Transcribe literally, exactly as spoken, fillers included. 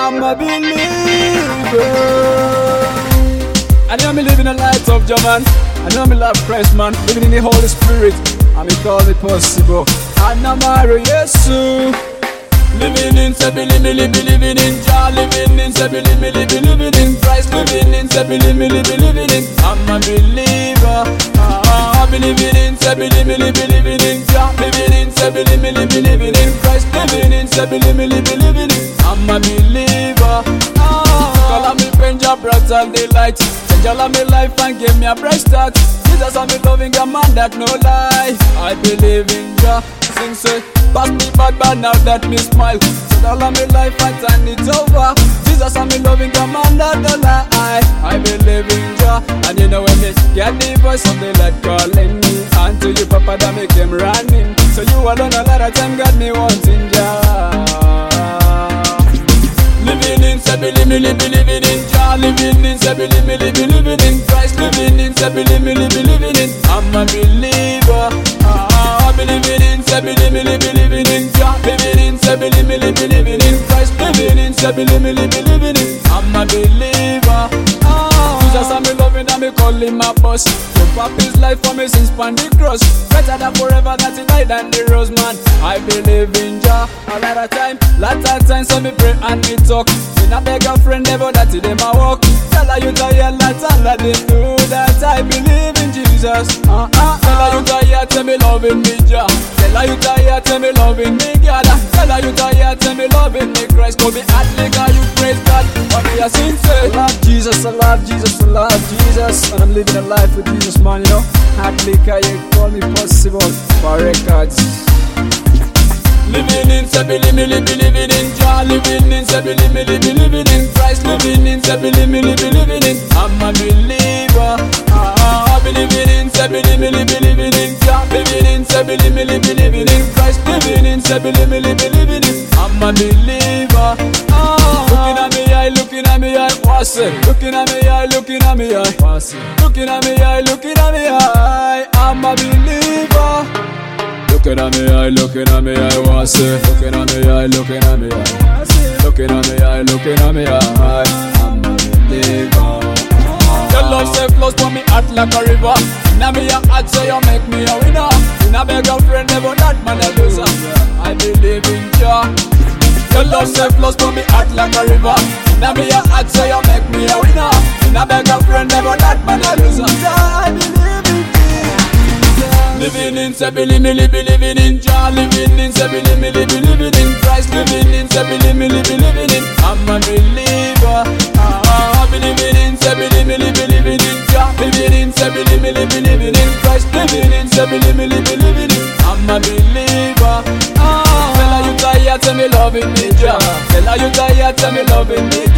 I'm a believer. I know me living a light of Jah, man. I know me love Christ, man. Living in the Holy Spirit, and me call it possible. And I'm a Jesus. Living in Sebili, me living, living in Jah. Living in Sebili, me living, living in Christ. Living in Sebili, me living, living in. I'm a believer. Ah, I'm living in Sebili, me living, living in Jah. Living in Sebili, me living, living in Christ. Living in Sebili, me living, living in. I'm a believer. Ah, call me friend, Jah brought all the light. Change all of my life and give me a bright start. Jesus, I'm loving a man that no lie. I believe in Jah. Sing say. Past me bad, bad now that me smile. Said all of my life and turn it over. Jesus, I'm loving the man that don't lie. I believe in Jah. And you know when me get the voice of the Lord calling me, and to you, Papa, that make him running. So you alone a lot of time got me wanting Jah. Living in Sebili, me living, living in Jah. Living in Sebili, me living, living in Christ. Living in Sebili, me living, living in. I'm a believer. Ah, believing in Sebili, me living, living in Jah. Living in Sebili, me living, living in Christ. Living in Sebili, me living, living in. I'm a believer. Ah, Jesus, I'm loving and me call him my boss. Give up his life for me since on the cross. Better than forever that he died than the rose, man. I believe in Jah. A lot of time, lot of time, so me pray and me talk. Me not beg a friend never that he dem a walk. Tell her you tired, lots and lot they know that I believe in Jesus. Uh, uh, uh. Tell her you tired, tell me loving me Jah. Tell her you tired, tell me loving me God. Tell her you tired, tell me loving me Christ. Go be at me, cause you praise God. What me a sing say? I love Jesus, I love Jesus, I love Jesus. And I'm living a life with Jesus, man, you know. At me, cause you call me possible for records. Living in Sebili, me living, living in Jah. Living in Sebili, me living, living in Christ. Living in Sebili, me living, living in. I'm a believer. Ah, believing in Sebili, me living, living in Jah. Living in Sebili, me living, living in Christ. Living in Sebili, me living, living in. I'm a believer. Ah, looking at me eye, looking at me eye, what's it? Looking at me eye, looking at me eye, what's it? Looking at me eye, looking at me eye. I'm a believer. Looking at me eye, looking at me eye, what's it? Looking at me eye, looking at me eye, looking at me eye, looking at me eye. I'm a believer. Your love safe flows for me heart like a river. Now me a heart so you make me a winner. You not beg a friend, never that man a loser. I believe in Jah. Your love safe flows for me heart like a river. Now me a heart so you make me a winner. You not beg a friend, never that man a loser. I believe in Living in Sebili, me living, living in Jah. Living in Sebili, me living, living in Christ. Living in Sebili, me living, living in. I'm a believer. Ah, believing in Sebili, me living, living in Jah. Living in Sebili, me living, living in Christ. Living in Sebili, me living, living in. I'm a believer. Ah, tell her you tired, tell me loving me Jah. Tell her you tired, tell me loving me